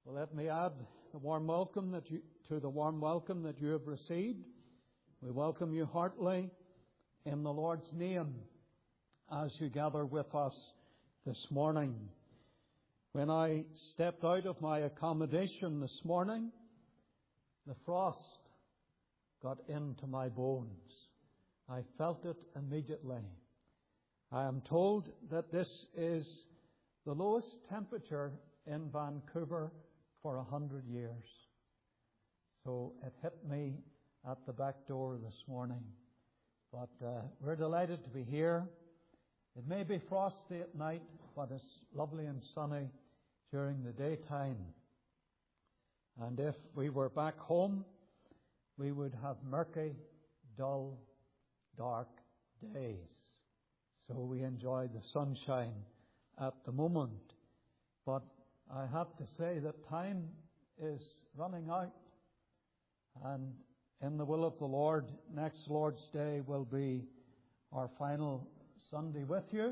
Well, let me add the warm welcome to the warm welcome that you have received. We welcome you heartily in the Lord's name as you gather with us this morning. When I stepped out of my accommodation this morning, the frost got into my bones. I felt it immediately. I am told that this is the lowest temperature in Vancouver for 100 years. So it hit me at the back door this morning. But we're delighted to be here. It may be frosty at night, but it's lovely and sunny during the daytime. And if we were back home, we would have murky, dull, dark days. So we enjoy the sunshine at the moment. But I have to say that time is running out. And in the will of the Lord, next Lord's Day will be our final Sunday with you.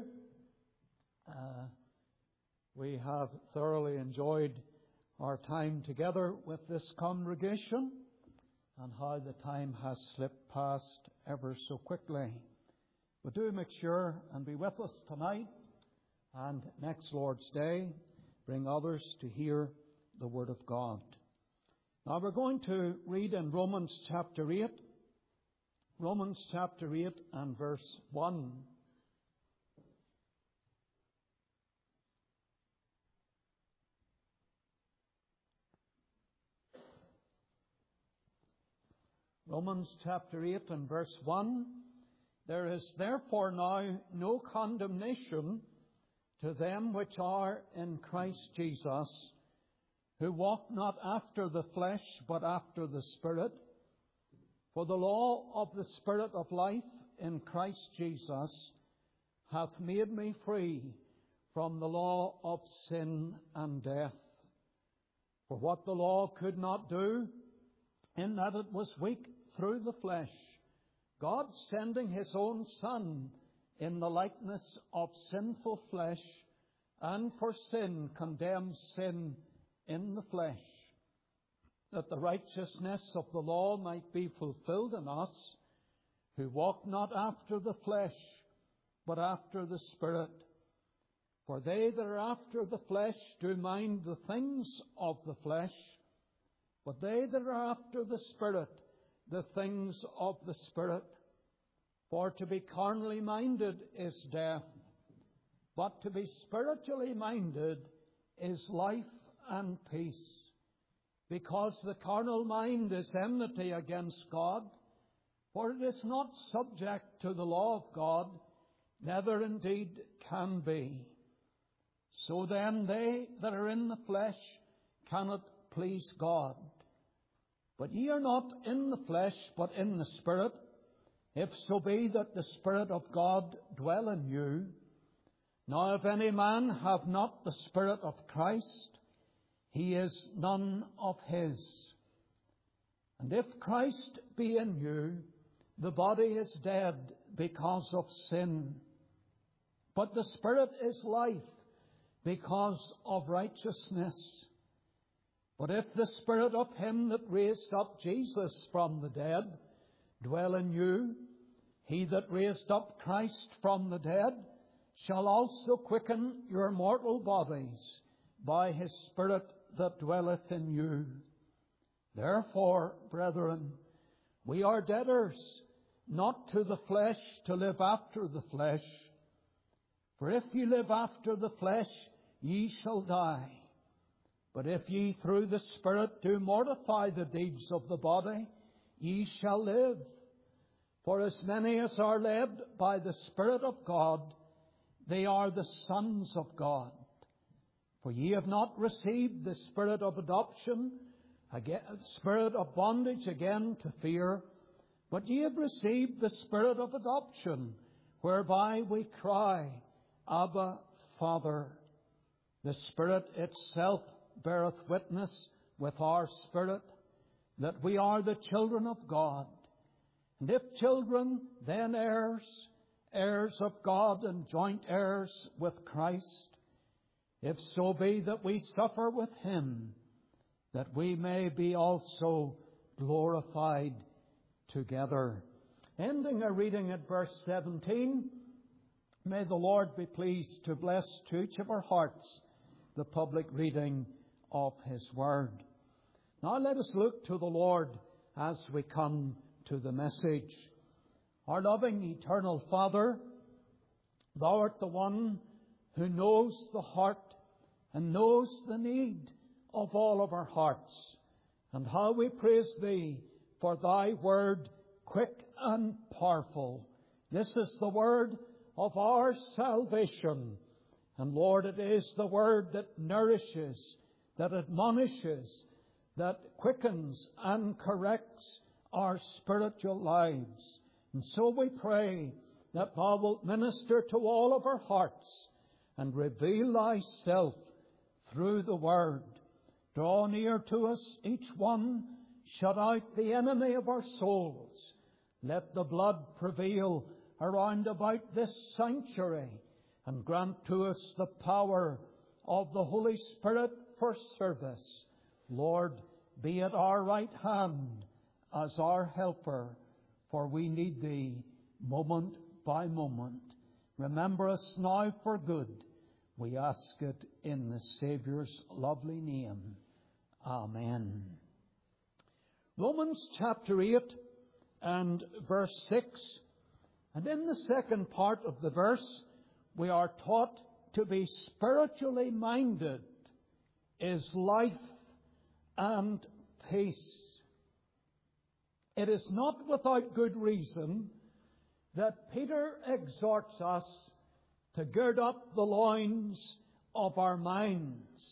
We have thoroughly enjoyed our time together with this congregation and how the time has slipped past ever so quickly. But do make sure and be with us tonight and next Lord's Day. Bring others to hear the Word of God. Now we're going to read in Romans chapter 8. Romans chapter 8 and verse 1. Romans chapter 8 and verse 1. There is therefore now no condemnation to them which are in Christ Jesus, who walk not after the flesh, but after the Spirit. For the law of the Spirit of life in Christ Jesus hath made me free from the law of sin and death. For what the law could not do, in that it was weak through the flesh, God sending His own Son in the likeness of sinful flesh, and for sin condemned sin in the flesh, that the righteousness of the law might be fulfilled in us, who walk not after the flesh, but after the Spirit. For they that are after the flesh do mind the things of the flesh, but they that are after the Spirit, the things of the Spirit. For to be carnally minded is death, but to be spiritually minded is life and peace. Because the carnal mind is enmity against God, for it is not subject to the law of God, neither indeed can be. So then they that are in the flesh cannot please God. But ye are not in the flesh, but in the Spirit, if so be that the Spirit of God dwell in you. Now if any man have not the Spirit of Christ, he is none of His. And if Christ be in you, the body is dead because of sin, but the Spirit is life because of righteousness. But if the Spirit of Him that raised up Jesus from the dead dwell in you, He that raised up Christ from the dead shall also quicken your mortal bodies by His Spirit that dwelleth in you. Therefore, brethren, we are debtors, not to the flesh, to live after the flesh. For if ye live after the flesh, ye shall die. But if ye through the Spirit do mortify the deeds of the body, ye shall live. For as many as are led by the Spirit of God, they are the sons of God. For ye have not received the spirit of adoption, spirit of bondage again to fear, but ye have received the Spirit of adoption, whereby we cry, Abba, Father. The Spirit itself beareth witness with our spirit that we are the children of God. And if children, then heirs, heirs of God and joint heirs with Christ, if so be that we suffer with Him, that we may be also glorified together. Ending our reading at verse 17, may the Lord be pleased to bless to each of our hearts the public reading of His Word. Now let us look to the Lord as we come to the message. Our loving eternal Father, Thou art the one who knows the heart and knows the need of all of our hearts. And how we praise Thee for Thy Word, quick and powerful. This is the Word of our salvation. And Lord, it is the Word that nourishes, that admonishes, that quickens and corrects our spiritual lives. And so we pray that Thou wilt minister to all of our hearts and reveal Thyself through the Word. Draw near to us each one. Shut out the enemy of our souls. Let the blood prevail around about this sanctuary, and grant to us the power of the Holy Spirit for service. Lord, be at our right hand as our helper, for we need Thee moment by moment. Remember us now for good. We ask it in the Saviour's lovely name. Amen. Romans chapter 8 and verse 6. And in the second part of the verse, we are taught to be spiritually minded is life and peace. It is not without good reason that Peter exhorts us to gird up the loins of our minds.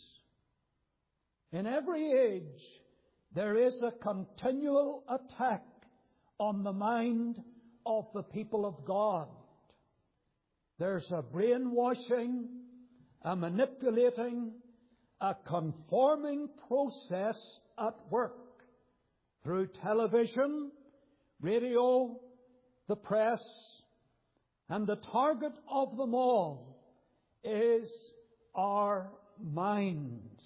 In every age, there is a continual attack on the mind of the people of God. There's a brainwashing, a manipulating, a conforming process at work through television, radio, the press, and the target of them all is our minds.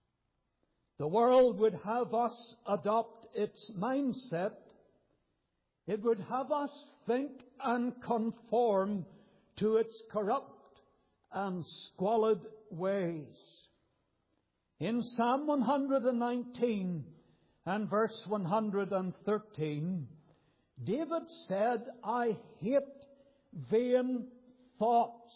The world would have us adopt its mindset. It would have us think and conform to its corrupt and squalid ways. In Psalm 119 and verse 113, David said, I hate vain thoughts.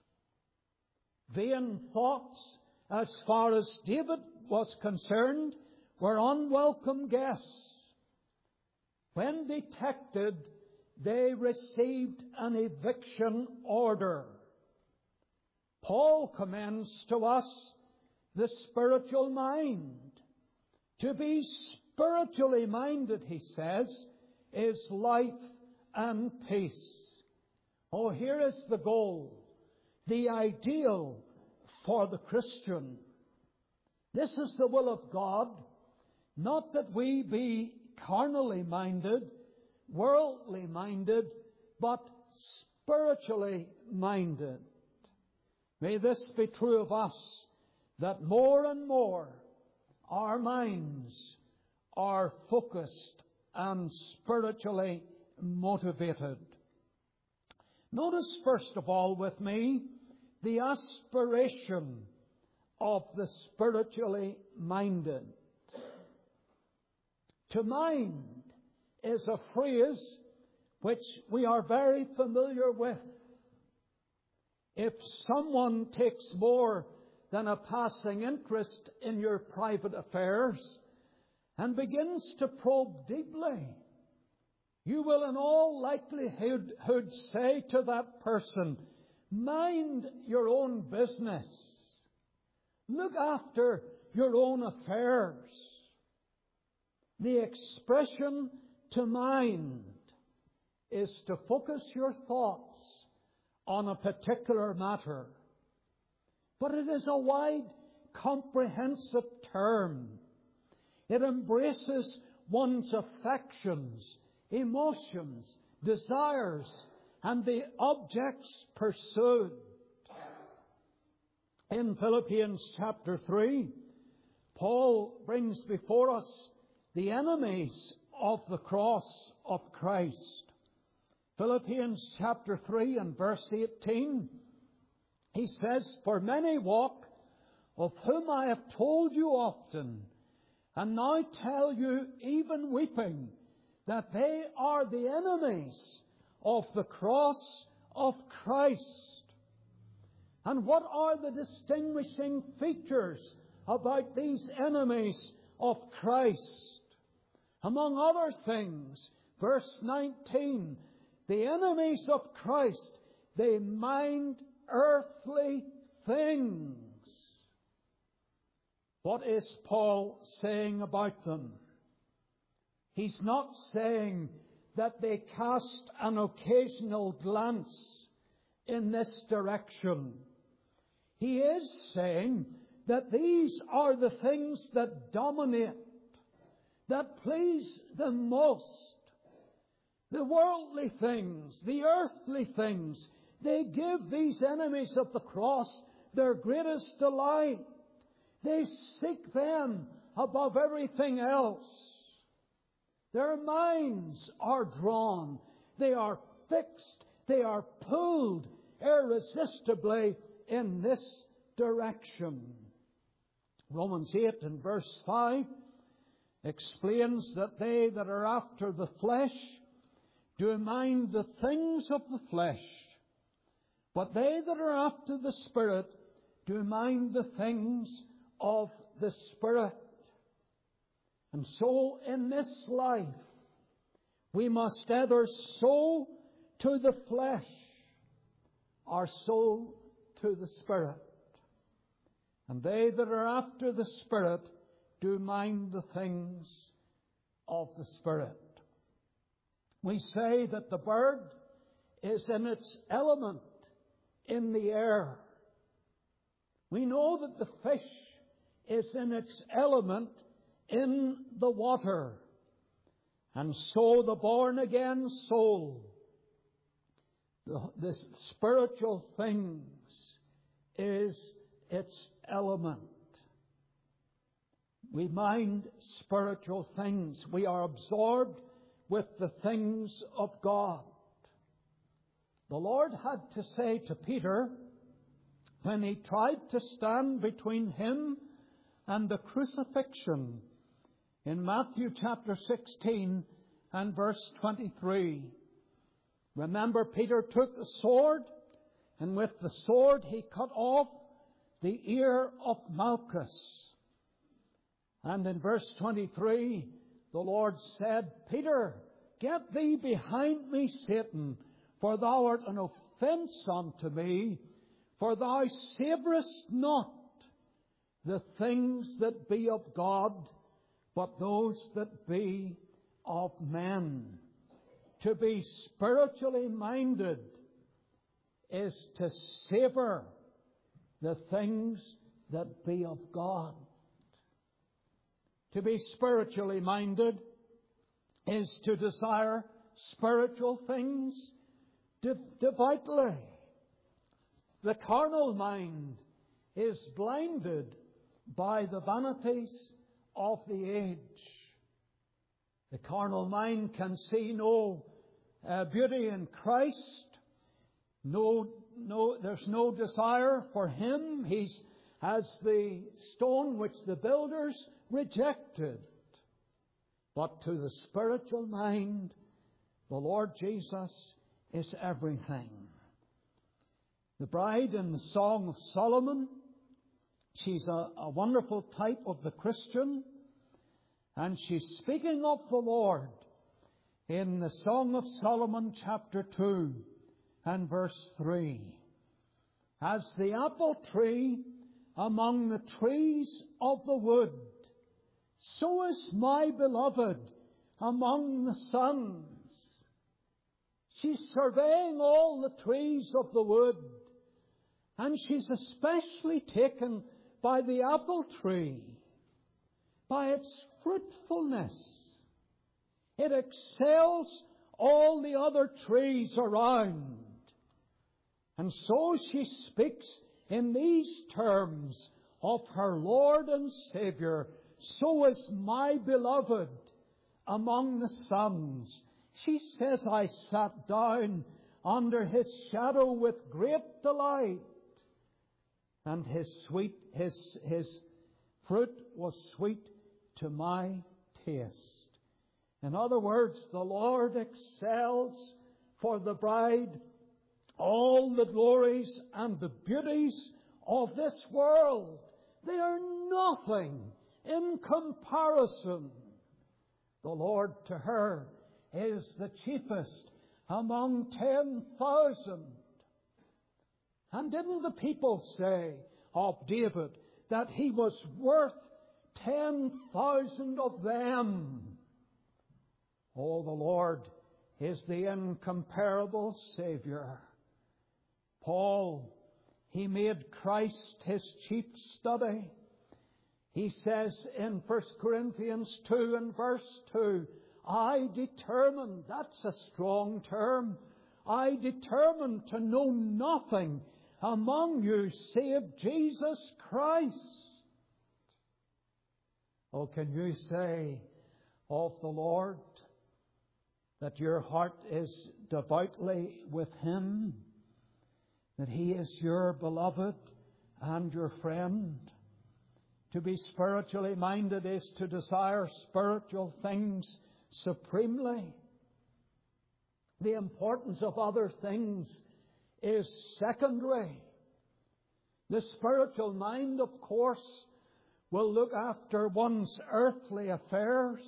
Vain thoughts, as far as David was concerned, were unwelcome guests. When detected, they received an eviction order. Paul commends to us the spiritual mind. To be spiritually minded, he says, is life and peace. Oh, here is the goal, the ideal for the Christian. This is the will of God, not that we be carnally minded, worldly minded, but spiritually minded. May this be true of us, that more and more our minds are focused and spiritually motivated. Notice first of all with me the aspiration of the spiritually minded. To mind is a phrase which we are very familiar with. If someone takes more than a passing interest in your private affairs and begins to probe deeply, you will in all likelihood say to that person, mind your own business. Look after your own affairs. The expression to mind is to focus your thoughts on a particular matter. But it is a wide, comprehensive term. It embraces one's affections, emotions, desires, and the objects pursued. In Philippians chapter 3, Paul brings before us the enemies of the cross of Christ. Philippians chapter 3 and verse 18, he says, "For many walk, of whom I have told you often, and now tell you even weeping, that they are the enemies of the cross of Christ." And what are the distinguishing features about these enemies of Christ? Among other things, verse 19, the enemies of Christ, they mind earthly things. What is Paul saying about them? He's not saying that they cast an occasional glance in this direction. He is saying that these are the things that dominate, that please them most. The worldly things, the earthly things, they give these enemies of the cross their greatest delight. They seek them above everything else. Their minds are drawn. They are fixed. They are pulled irresistibly in this direction. Romans 8 and verse 5 explains that they that are after the flesh do mind the things of the flesh, but they that are after the Spirit do mind the things of the Spirit. And so in this life, we must either sow to the flesh or sow to the Spirit. And they that are after the Spirit do mind the things of the Spirit. We say that the bird is in its element in the air. We know that the fish is in its element in the water. And so the born-again soul, the spiritual things, is its element. We mind spiritual things. We are absorbed with the things of God. The Lord had to say to Peter, when he tried to stand between him and the crucifixion, in Matthew chapter 16 and verse 23. Remember, Peter took the sword, and with the sword he cut off the ear of Malchus. And in verse 23, the Lord said, "Peter, get thee behind me, Satan, for thou art an offence unto me, for thou savourest not the things that be of God, but those that be of men." To be spiritually minded is to savour the things that be of God. To be spiritually minded is to desire spiritual things devoutly. The carnal mind is blinded by the vanities of the age. The carnal mind can see no beauty in Christ. There's no desire for Him. He's as the stone which the builders rejected. But to the spiritual mind, the Lord Jesus is everything. The bride in the Song of Solomon, she's a wonderful type of the Christian. And she's speaking of the Lord in the Song of Solomon chapter 2 and verse 3. As the apple tree among the trees of the wood, so is my beloved among the sons. She's surveying all the trees of the wood, and she's especially taken by the apple tree, by its fruitfulness. It excels all the other trees around. And so she speaks in these terms of her Lord and Saviour, so is my beloved among the sons. She says, I sat down under his shadow with great delight, and his fruit was sweet to my taste. In other words, the Lord excels for the bride all the glories and the beauties of this world. They are nothing in comparison. The Lord to her is the cheapest among 10,000. And didn't the people say of David that he was worth 10,000 of them? Oh, the Lord is the incomparable Saviour. Paul, he made Christ his chief study. He says in 1 Corinthians 2 and verse 2, I determined, that's a strong term, I determined to know nothing among you save Jesus Christ. Oh, can you say of the Lord that your heart is devoutly with Him, that He is your beloved and your friend? To be spiritually minded is to desire spiritual things supremely. The importance of other things is secondary. The spiritual mind, of course, will look after one's earthly affairs.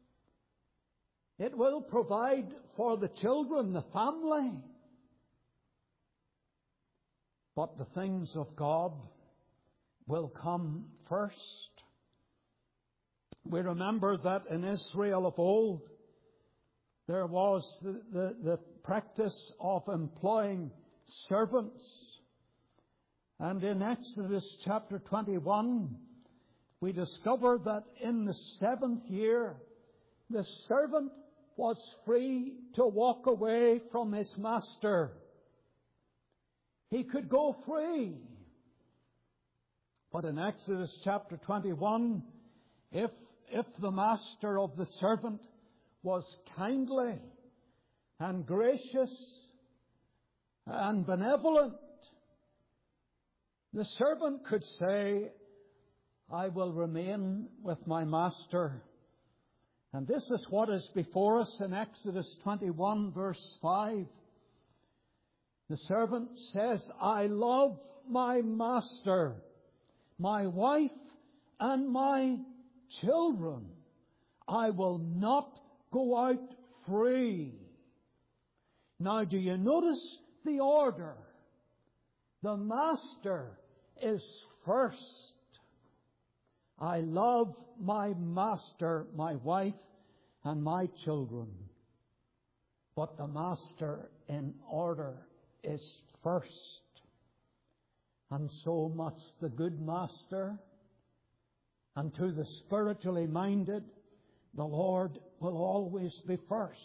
It will provide for the children, the family. But the things of God will come first. We remember that in Israel of old, there was the practice of employing servants. And in Exodus chapter 21, we discover that in the 7th year, the servant was free to walk away from his master. He could go free. But in Exodus chapter 21, if the master of the servant was kindly and gracious and benevolent, the servant could say, I will remain with my master. And this is what is before us in Exodus 21 verse 5. The servant says, I love my master, my wife, and my children. I will not go out free. Now, do you notice the order? The master is first. I love my master, my wife, and my children. But the master in order is first. And so must the good master. And to the spiritually minded, the Lord will always be first.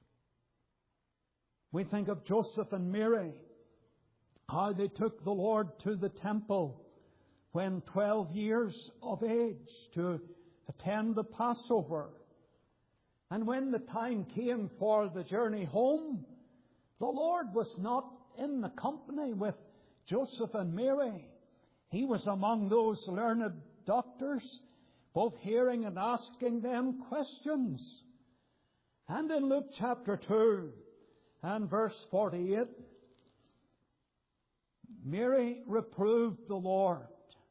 We think of Joseph and Mary, how they took the Lord to the temple when 12 years of age to attend the Passover. And when the time came for the journey home, the Lord was not in the company with Joseph and Mary. He was among those learned doctors, both hearing and asking them questions. And in Luke chapter 2 and verse 48, Mary reproved the Lord.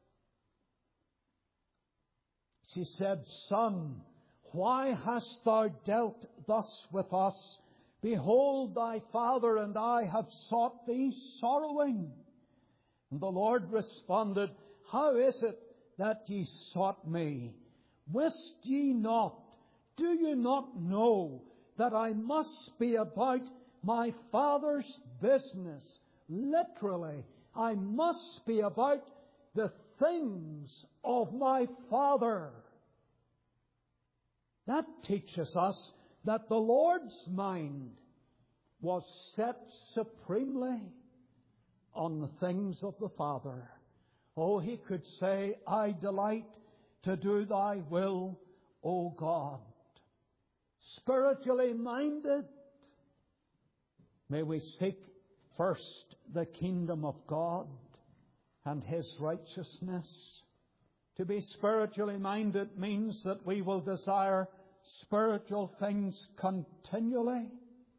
She said, Son, why hast thou dealt thus with us? Behold, thy father and I have sought thee sorrowing. And the Lord responded, How is it that ye sought me? Wist ye not, do you not know that I must be about my Father's business? Literally, I must be about the things of my Father. That teaches us that the Lord's mind was set supremely on the things of the Father. Oh, he could say, I delight to do thy will, O God. Spiritually minded, may we seek first the kingdom of God and His righteousness. To be spiritually minded means that we will desire spiritual things continually.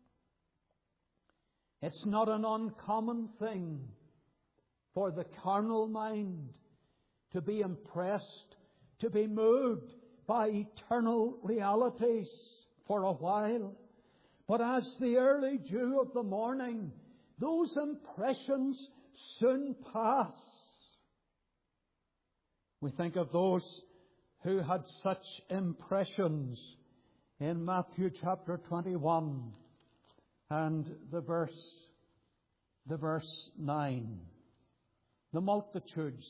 It's not an uncommon thing for the carnal mind to be impressed, to be moved by eternal realities for a while. But as the early dew of the morning, those impressions soon pass. We think of those who had such impressions in Matthew chapter 21 and the verse 9. The multitudes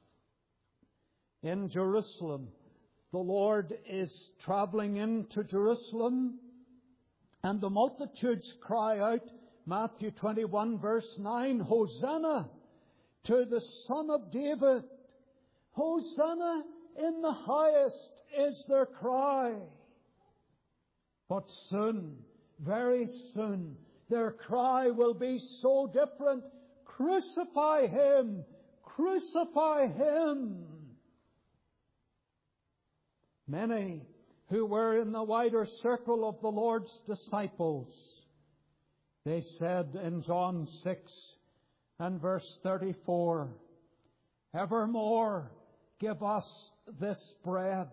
in Jerusalem. The Lord is traveling into Jerusalem, and the multitudes cry out, Matthew 21 verse 9, Hosanna to the Son of David. Hosanna in the highest is their cry. But soon, very soon, their cry will be so different. Crucify Him! Crucify Him! Many who were in the wider circle of the Lord's disciples, they said in John 6 and verse 34, evermore give us this bread.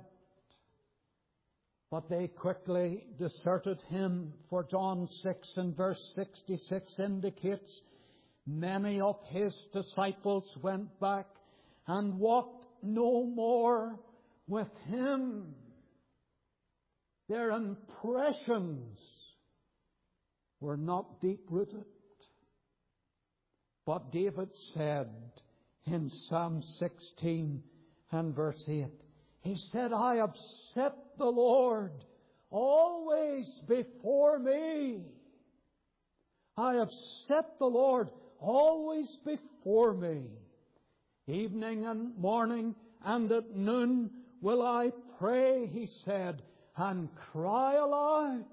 But they quickly deserted Him, for John 6 and verse 66 indicates many of His disciples went back and walked no more with Him. Their impressions were not deep-rooted. But David said in Psalm 16 and verse 8, he said, I have set the Lord always before me. I have set the Lord always before me. Evening and morning and at noon will I pray, he said, and cry aloud.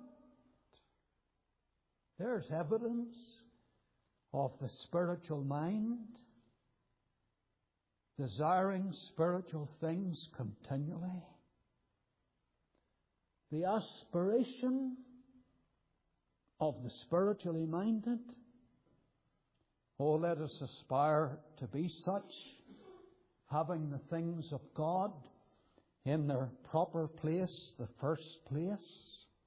There's evidence of the spiritual mind, desiring spiritual things continually. The aspiration of the spiritually minded. Oh, let us aspire to be such, having the things of God in their proper place, the first place.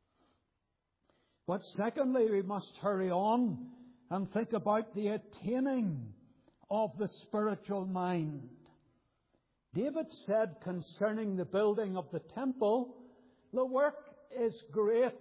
But secondly, we must hurry on and think about the attaining of the spiritual mind. David said concerning the building of the temple, the work is great.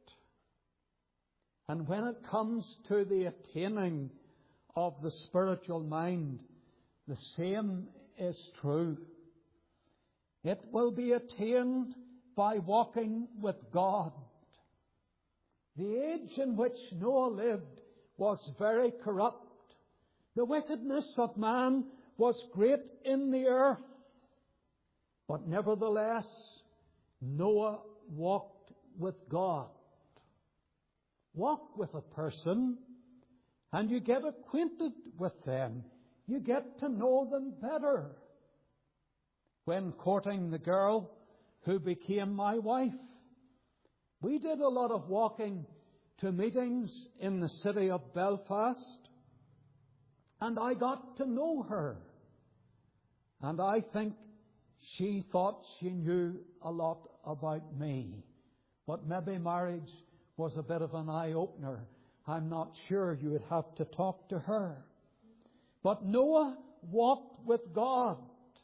And when it comes to the attaining of the spiritual mind, the same is true. It will be attained by walking with God. The age in which Noah lived was very corrupt. The wickedness of man was great in the earth. But nevertheless, Noah walked with God. Walk with a person and you get acquainted with them. You get to know them better. When courting the girl who became my wife, we did a lot of walking to meetings in the city of Belfast, and I got to know her. And I think she thought she knew a lot about me. But maybe marriage was a bit of an eye-opener. I'm not sure. You would have to talk to her. But Noah walked with God.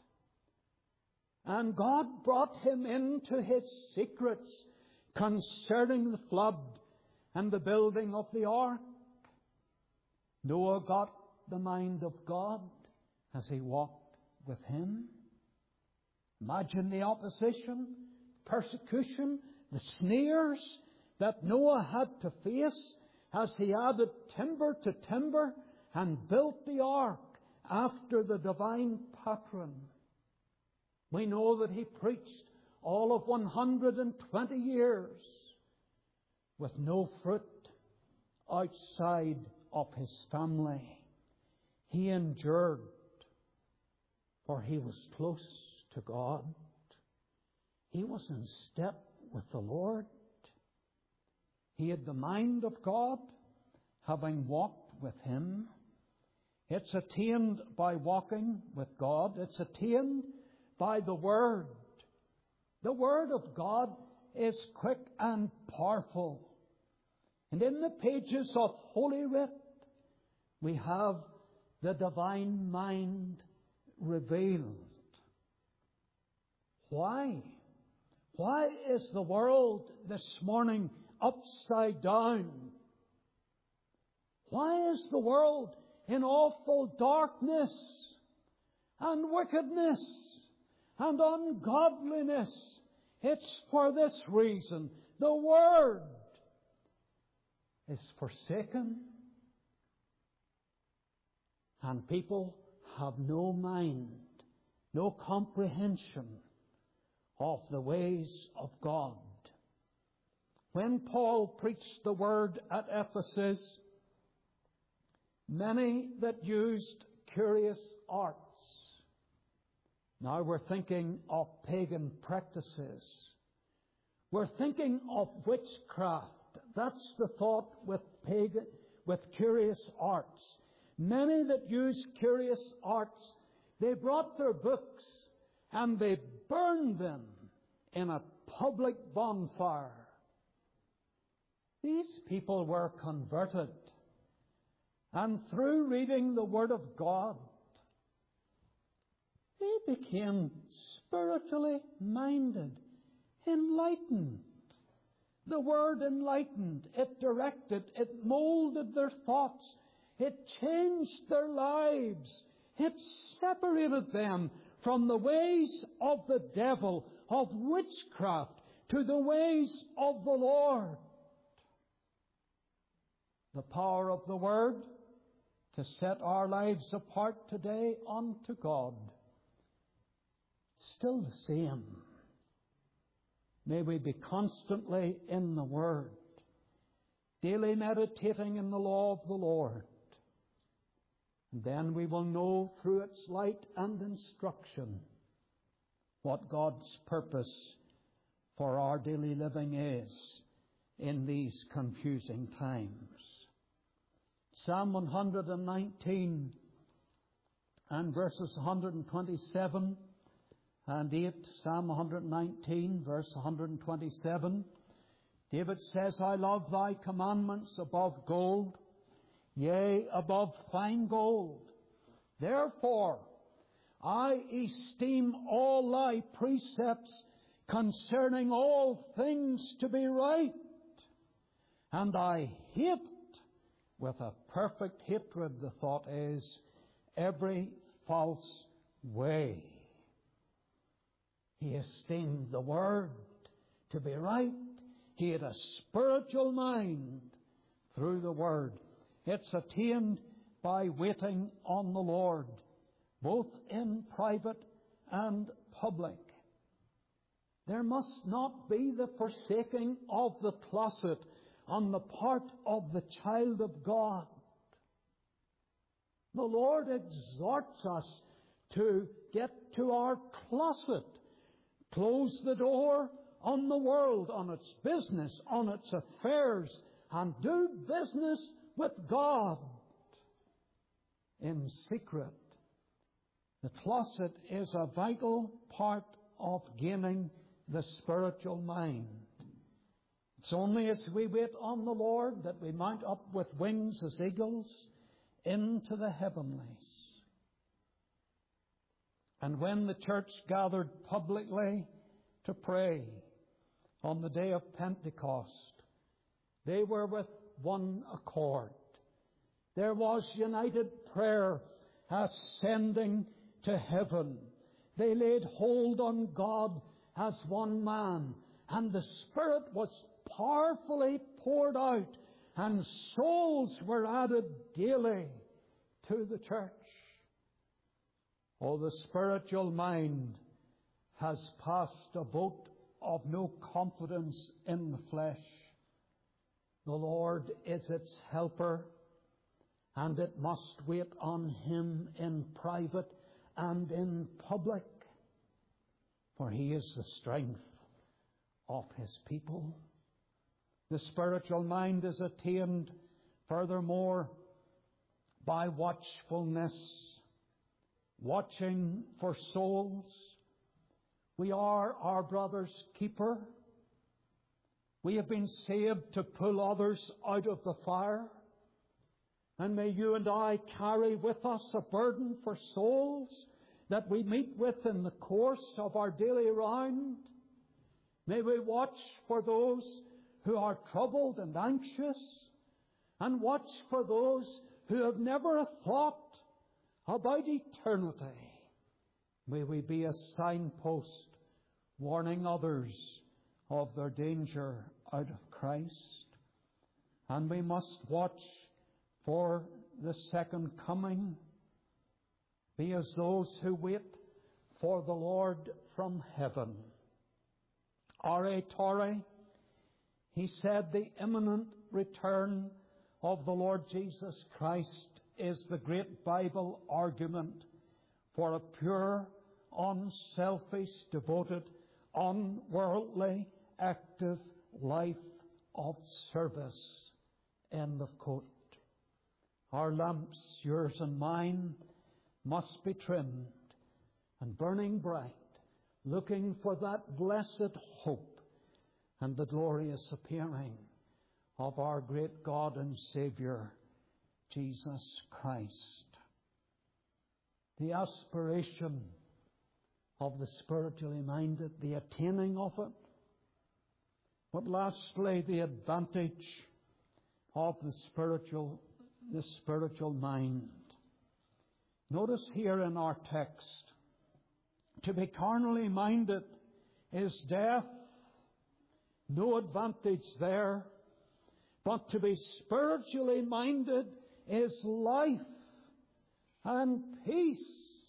And God brought him into His secrets concerning the flood and the building of the ark. Noah got the mind of God as he walked with Him. Imagine the opposition, persecution, the sneers that Noah had to face as he added timber to timber and built the ark after the divine patron. We know that he preached all of 120 years with no fruit outside of his family. He endured, for he was close to God. He was in step with the Lord. He had the mind of God, having walked with him. It's attained by walking with God. It's attained by the Word. The Word of God is quick and powerful. And in the pages of Holy Writ, we have the divine mind revealed. Why? Why is the world this morning upside down? Why is the world in awful darkness and wickedness and ungodliness? It's for this reason. The Word is forsaken, and people have no mind, no comprehension of the ways of God. When Paul preached the Word at Ephesus, many that used curious arts. Now we're thinking of pagan practices. We're thinking of witchcraft. That's the thought with curious arts. Many that use curious arts, they brought their books and they burned them in a public bonfire. These people were converted, and through reading the Word of God, they became spiritually minded, enlightened. The Word enlightened, it directed, it molded their thoughts, it changed their lives, it separated them from the ways of the devil, of witchcraft, to the ways of the Lord. The power of the Word to set our lives apart today unto God. Still the same. May we be constantly in the Word, daily meditating in the law of the Lord. And then we will know through its light and instruction what God's purpose for our daily living is in these confusing times. Psalm 119 and verses 127 and 8, Psalm 119, verse 127, David says, I love thy commandments above gold, yea, above fine gold. Therefore, I esteem all thy precepts concerning all things to be right, and I hate with a perfect hatred, the thought is, every false way. He esteemed the Word to be right. He had a spiritual mind through the Word. It's attained by waiting on the Lord, both in private and public. There must not be the forsaking of the closet on the part of the child of God. The Lord exhorts us to get to our closet, close the door on the world, on its business, on its affairs, and do business with God in secret. The closet is a vital part of gaining the spiritual mind. It's only as we wait on the Lord that we mount up with wings as eagles into the heavenlies. And when the church gathered publicly to pray on the day of Pentecost, they were with one accord. There was united prayer ascending to heaven. They laid hold on God as one man, and the Spirit was powerfully poured out, and souls were added daily to the church. Oh, the spiritual mind has passed a boat of no confidence in the flesh. The Lord is its helper, and it must wait on Him in private and in public, for He is the strength of His people. The spiritual mind is attained, furthermore, by watchfulness, watching for souls. We are our brother's keeper. We have been saved to pull others out of the fire. And may you and I carry with us a burden for souls that we meet with in the course of our daily round. May we watch for those who are troubled and anxious, and watch for those who have never a thought about eternity. May we be a signpost warning others of their danger out of Christ. And we must watch for the second coming. Be as those who wait for the Lord from heaven. R.A. Torrey, he said, the imminent return of the Lord Jesus Christ is the great Bible argument for a pure, unselfish, devoted, unworldly, active life of service. End of quote. Our lamps, yours and mine, must be trimmed and burning bright, looking for that blessed hope and the glorious appearing of our great God and Saviour, Jesus Christ. The aspiration of the spiritually minded, the attaining of it, but lastly, the advantage of the spiritual mind. Notice here in our text, to be carnally minded is death. No advantage there. But to be spiritually minded is life and peace.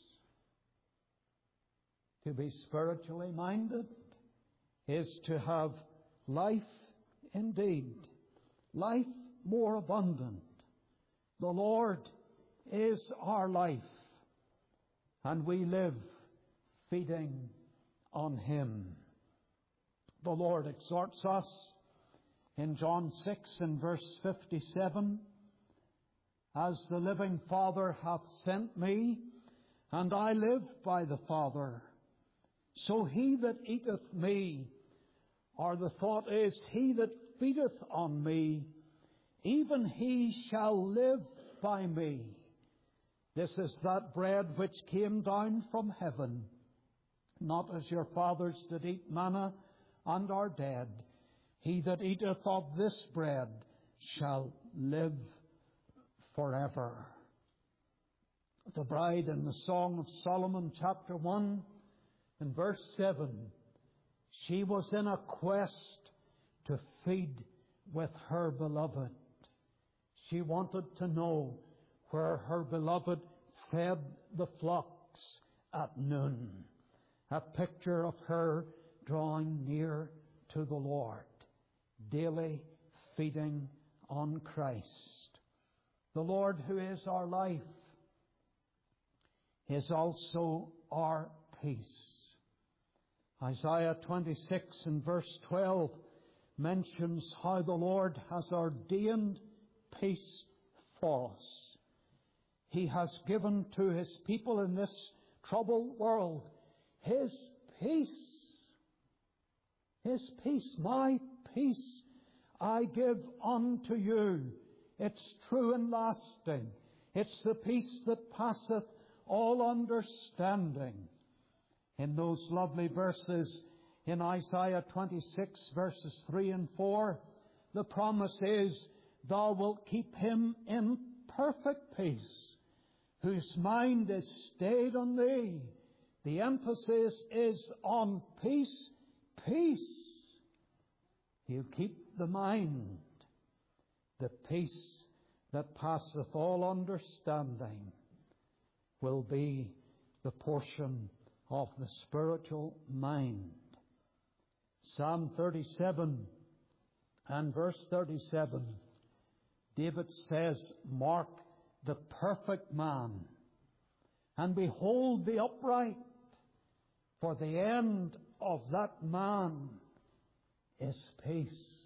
To be spiritually minded is to have life indeed, life more abundant. The Lord is our life, and we live feeding on Him. The Lord exhorts us in John 6 and verse 57, as the living Father hath sent me, and I live by the Father, so he that eateth me, or the thought is, he that feedeth on me, even he shall live by me. This is that bread which came down from heaven, not as your fathers did eat manna and are dead. He that eateth of this bread shall live forever. The bride in the Song of Solomon, chapter 1, and verse 7, she was in a quest to feed with her beloved. She wanted to know where her beloved fed the flocks at noon. A picture of her drawing near to the Lord, daily feeding on Christ. The Lord, who is our life, is also our peace. Isaiah 26 and verse 12 mentions how the Lord has ordained peace for us. He has given to His people in this troubled world His peace. His peace, my peace I give unto you. It's true and lasting. It's the peace that passeth all understanding. In those lovely verses in Isaiah 26, verses 3 and 4, the promise is, thou wilt keep him in perfect peace, whose mind is stayed on thee. The emphasis is on peace, peace. He'll keep the mind, the peace that passeth all understanding will be the portion of the spiritual mind. Psalm 37 and verse 37, David says, "Mark the perfect man, and behold the upright, for the end of that man is peace."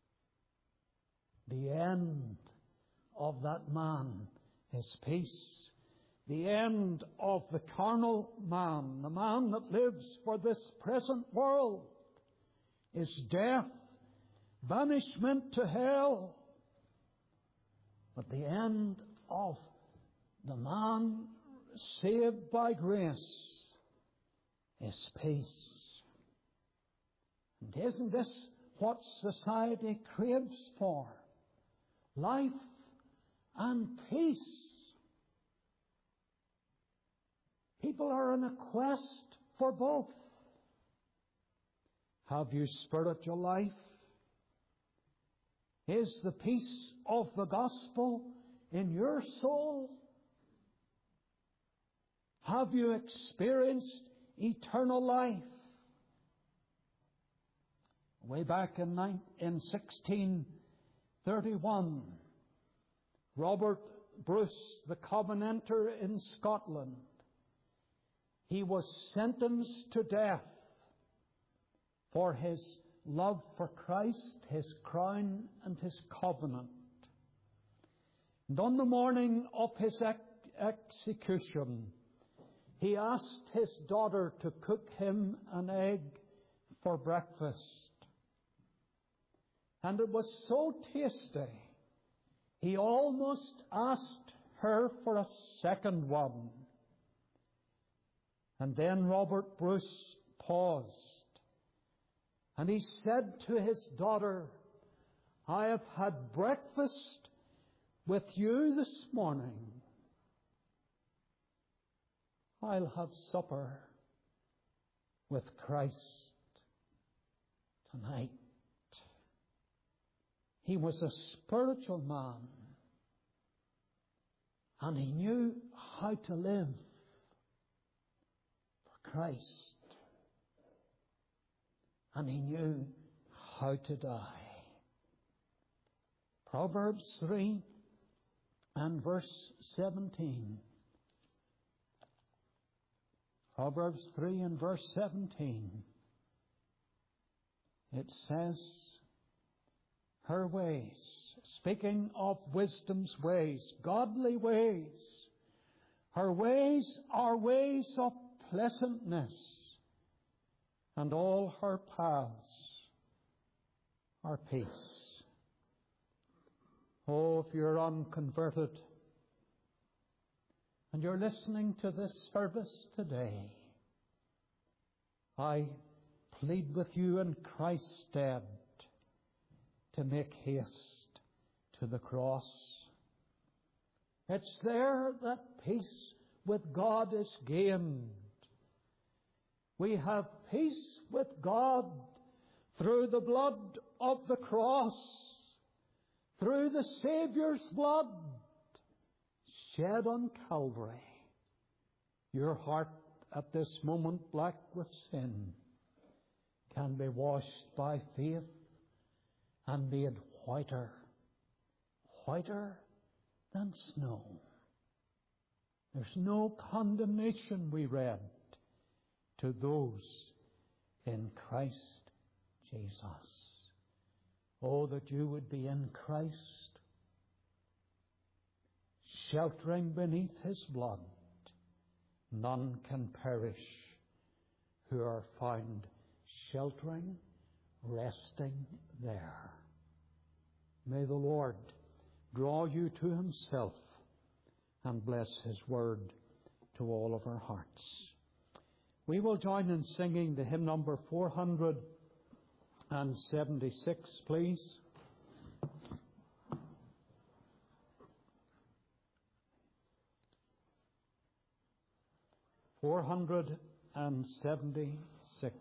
The end of that man is peace. The end of the carnal man, the man that lives for this present world, is death, banishment to hell. But the end of the man saved by grace is peace. And isn't this what society craves for? Life and peace. People are in a quest for both. Have you spiritual life? Is the peace of the gospel in your soul? Have you experienced eternal life? Way back in 1631, Robert Bruce, the Covenanter in Scotland, he was sentenced to death for his love for Christ, his crown, and his covenant. And on the morning of his execution, he asked his daughter to cook him an egg for breakfast. And it was so tasty, he almost asked her for a second one. And then Robert Bruce paused, and he said to his daughter, "I have had breakfast with you this morning. I'll have supper with Christ tonight." He was a spiritual man, and he knew how to live for Christ, and he knew how to die. Proverbs 3 and verse 17. Proverbs 3 and verse 17. It says, her ways, speaking of wisdom's ways, godly ways, her ways are ways of pleasantness, and all her paths are peace. Oh, if you're unconverted and you're listening to this service today, I plead with you in Christ's stead to make haste to the cross. It's there that peace with God is gained. We have peace with God through the blood of the cross, through the Saviour's blood shed on Calvary. Your heart at this moment, black with sin, can be washed by faith and made whiter than snow. There's no condemnation, we read, to those in Christ Jesus. Oh, that you would be in Christ, sheltering beneath his blood. None can perish who are found sheltering, resting there. May the Lord draw you to himself and bless his word to all of our hearts. We will join in singing the hymn number 476, please. 476.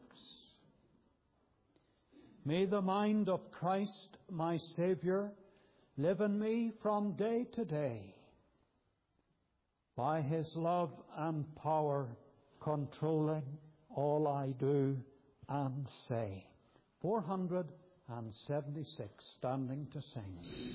May the mind of Christ, my Saviour, live in me from day to day. By his love and power, controlling all I do and say. 476, standing to sing.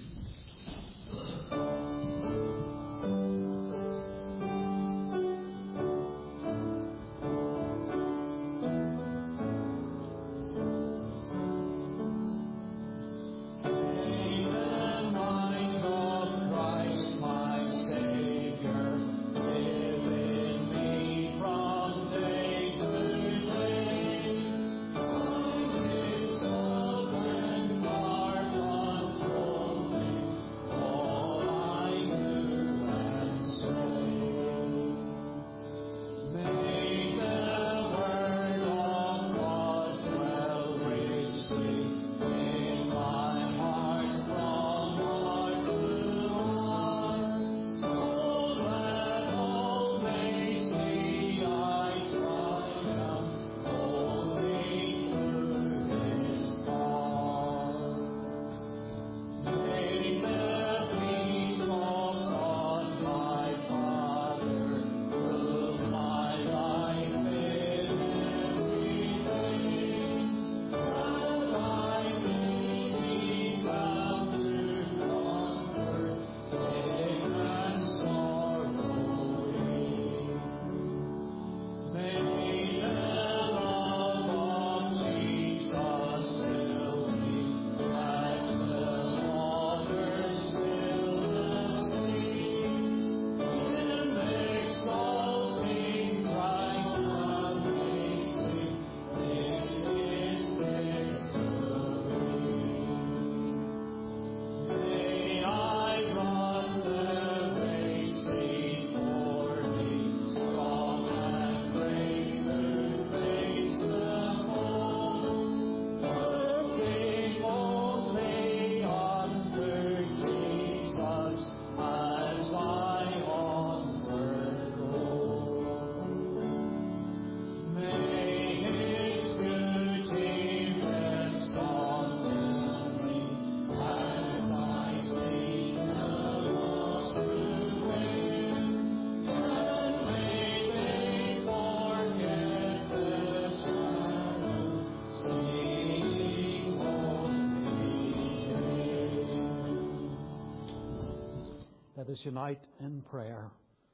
Let us unite in prayer.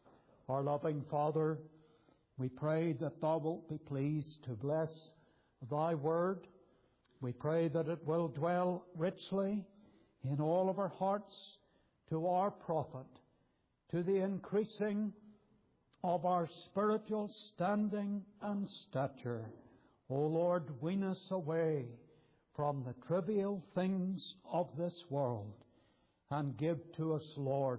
Our loving Father, we pray that Thou wilt be pleased to bless Thy word. We pray that it will dwell richly in all of our hearts to our profit, to the increasing of our spiritual standing and stature. O Lord, wean us away from the trivial things of this world and give to us, Lord,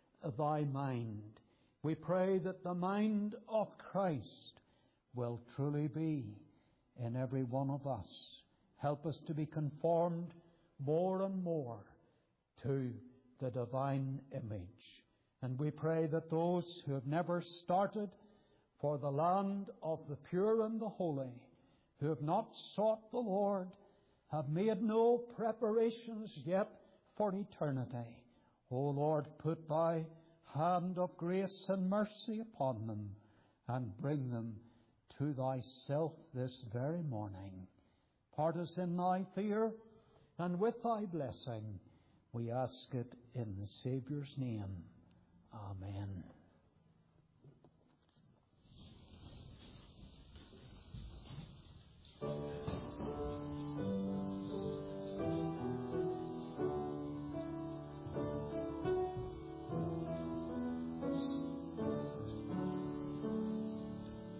Thy mind. We pray that the mind of Christ will truly be in every one of us. Help us to be conformed more and more to the divine image. And we pray that those who have never started for the land of the pure and the holy, who have not sought the Lord, have made no preparations yet for eternity. O Lord, put Thy hand of grace and mercy upon them and bring them to Thyself this very morning. Part us in Thy fear and with Thy blessing. We ask it in the Saviour's name. Amen.